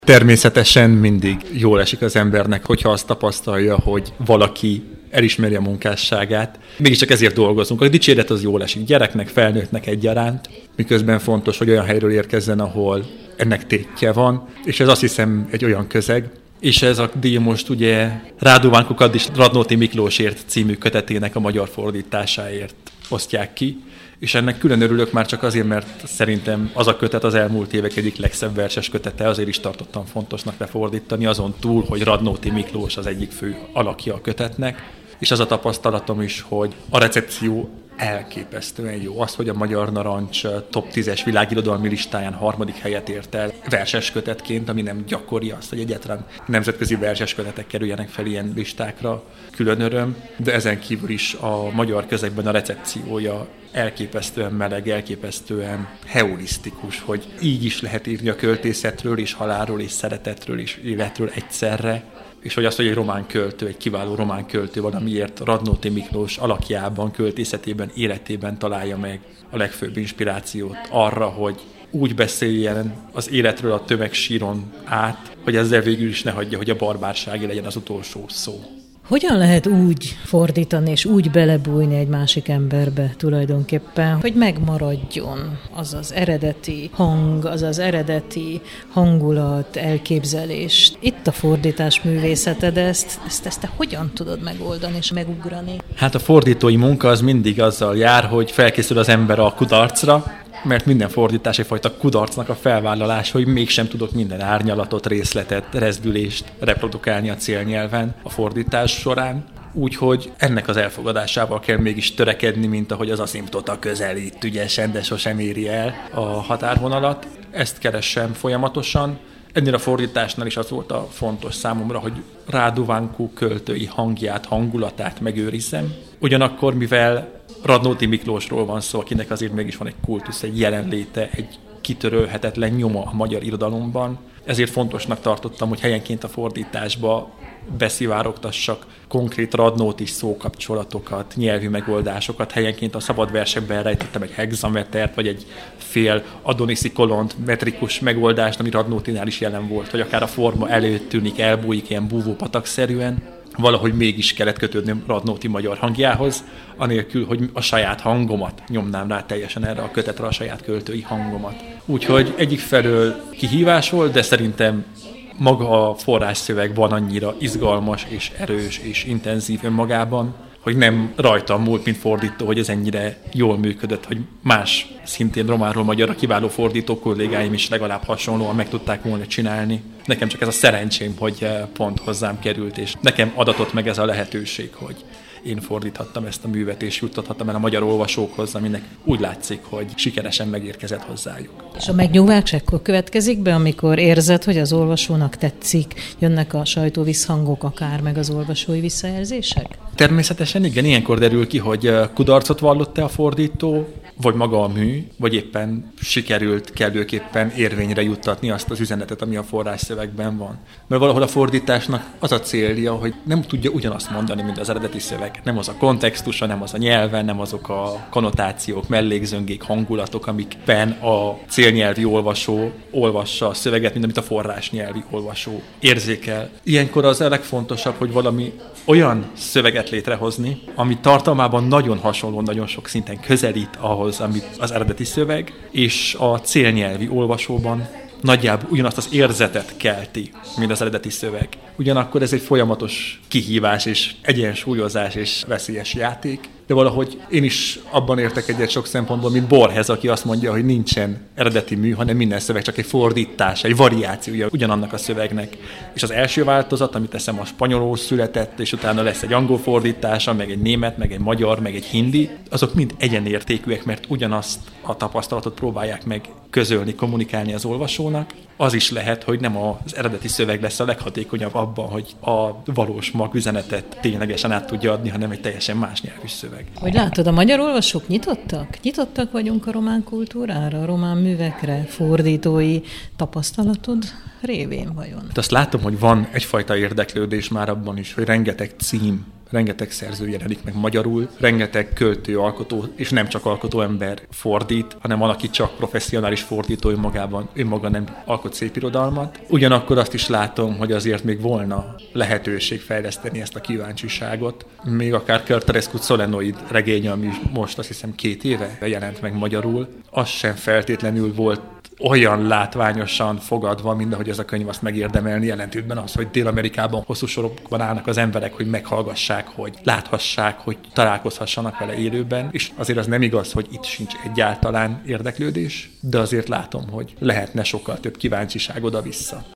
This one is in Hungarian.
Természetesen mindig jól esik az embernek, hogyha azt tapasztalja, hogy valaki elismeri a munkásságát. Mégiscsak ezért dolgozunk. A dicséret az jól esik gyereknek, felnőttnek egyaránt, miközben fontos, hogy olyan helyről érkezzen, ahol ennek tétje van, és ez azt hiszem egy olyan közeg, és ez a díj most ugye Rádó Vankó Radnóti Miklósért című kötetének a magyar fordításáért osztják ki, és ennek külön örülök már csak azért, mert szerintem az a kötet az elmúlt évek egyik legszebb verses kötete, azért is tartottam fontosnak lefordítani, azon túl, hogy Radnóti Miklós az egyik fő alakja a kötetnek, és az a tapasztalatom is, hogy a recepció elképesztően jó. Az, hogy a Magyar Narancs top 10-es világirodalmi listáján 3. helyet ért el verses kötetként, ami nem gyakori az, hogy egyáltalán nemzetközi verses kötetek kerüljenek fel ilyen listákra, külön öröm, de ezen kívül is a magyar közegben a recepciója elképesztően meleg, elképesztően heurisztikus, hogy így is lehet írni a költészetről, és halálról, és szeretetről, és életről egyszerre, és hogy az, hogy egy román költő, egy kiváló román költő valamiért Radnóti Miklós alakjában, költészetében, életében találja meg a legfőbb inspirációt arra, hogy úgy beszéljen az életről a tömegsíron át, hogy ezzel végül is ne hagyja, hogy a barbárságé legyen az utolsó szó. Hogyan lehet úgy fordítani és úgy belebújni egy másik emberbe tulajdonképpen, hogy megmaradjon az az eredeti hang, az az eredeti hangulat, elképzelés? Itt a fordítás művészete, de ezt te hogyan tudod megoldani és megugrani? Hát a fordítói munka az mindig azzal jár, hogy felkészül az ember a kudarcra, mert minden fordítás egyfajta kudarcnak a felvállalása, hogy mégsem tudok minden árnyalatot, részletet, rezdülést reprodukálni a célnyelven a fordítás során. Úgyhogy ennek az elfogadásával kell mégis törekedni, mint ahogy az aszimtota közelít ügyesen, de sosem éri el a határvonalat. Ezt keresem folyamatosan. Ennél a fordításnál is az volt a fontos számomra, hogy Rádó Vankó költői hangját, hangulatát megőrizzem. Ugyanakkor, mivel Radnóti Miklósról van szó, akinek azért mégis van egy kultusz, egy jelenléte, egy kitörölhetetlen nyoma a magyar irodalomban, ezért fontosnak tartottam, hogy helyenként a fordításba beszivárogtassak konkrét Radnóti szókapcsolatokat, nyelvi megoldásokat, helyenként a szabad versekben rejtettem egy hexametert, vagy egy fél adoniszi kolont metrikus megoldást, ami Radnótinál is jelen volt, hogy akár a forma előtt tűnik, elbújik ilyen búvópatakszerűen. Valahogy mégis kellett kötődnöm Radnóti magyar hangjához, anélkül, hogy a saját hangomat nyomnám rá teljesen erre a kötetre, a saját költői hangomat. Úgyhogy egyik felől kihívás volt, de szerintem maga a forrásszöveg van annyira izgalmas és erős és intenzív önmagában, hogy nem rajtam múlt, mint fordító, hogy ez ennyire jól működött, hogy más szintén románról magyarra kiváló fordító kollégáim is legalább hasonlóan meg tudták volna csinálni. Nekem csak ez a szerencsém, hogy pont hozzám került, és nekem adatott meg ez a lehetőség, hogy én fordíthattam ezt a művet, és juttathattam el a magyar olvasókhoz, aminek úgy látszik, hogy sikeresen megérkezett hozzájuk. És a megnyugvás ekkor következik be, amikor érzed, hogy az olvasónak tetszik, jönnek a sajtóvisszhangok akár, meg az olvasói visszajelzések? Természetesen igen, ilyenkor derül ki, hogy kudarcot vallott-e a fordító, vagy maga a mű, vagy éppen sikerült kellőképpen érvényre juttatni azt az üzenetet, ami a forrásszövegben van. Mert valahol a fordításnak az a célja, hogy nem tudja ugyanazt mondani, mint az eredeti szöveg. Nem az a kontextusa, nem az a nyelven, nem azok a konnotációk, mellékzöngék, hangulatok, amikben a célnyelvi olvasó olvassa a szöveget, mint amit a forrásnyelvi olvasó érzékel. Ilyenkor az a legfontosabb, hogy valami olyan szöveget létrehozni, ami tartalmában nagyon hasonló, nagyon sok szinten közelít ahhoz, amit az eredeti szöveg, és a célnyelvi olvasóban nagyjából ugyanazt az érzetet kelti, mint az eredeti szöveg. Ugyanakkor ez egy folyamatos kihívás és egyensúlyozás és veszélyes játék, de valahogy én is abban értek egyet sok szempontból, mint Borges, aki azt mondja, hogy nincsen eredeti mű, hanem minden szöveg csak egy fordítás, egy variációja ugyanannak a szövegnek. És az első változat, amit teszem, a spanyolul született, és utána lesz egy angol fordítása, meg egy német, meg egy magyar, meg egy hindi, azok mind egyenértékűek, mert ugyanazt a tapasztalatot próbálják meg közölni, kommunikálni az olvasónak. Az is lehet, hogy nem az eredeti szöveg lesz a leghatékonyabb abban, hogy a valós magüzenetet ténylegesen át tudja adni, hanem egy teljesen más nyelvű szöveg. Hogy látod, a magyar olvasók nyitottak? Nyitottak vagyunk a román kultúrára, a román művekre, fordítói tapasztalatod révén vajon? Azt látom, hogy van egyfajta érdeklődés már abban is, hogy rengeteg cím, rengeteg szerző jelenik meg magyarul, rengeteg költő, alkotó, és nem csak alkotó ember fordít, hanem van, aki csak professzionális fordító önmaga nem alkot szép irodalmat. Ugyanakkor azt is látom, hogy azért még volna lehetőség fejleszteni ezt a kíváncsiságot. Még akár Cărtărescu Solenoid regénye, ami most azt hiszem 2 éve jelent meg magyarul, az sem feltétlenül volt olyan látványosan fogadva, mint ahogy ez a könyv azt megérdemelni, jelentőben az, hogy Dél-Amerikában hosszú sorokban állnak az emberek, hogy meghallgassák, hogy láthassák, hogy találkozhassanak vele élőben, és azért az nem igaz, hogy itt sincs egyáltalán érdeklődés, de azért látom, hogy lehetne sokkal több kíváncsiság oda-vissza.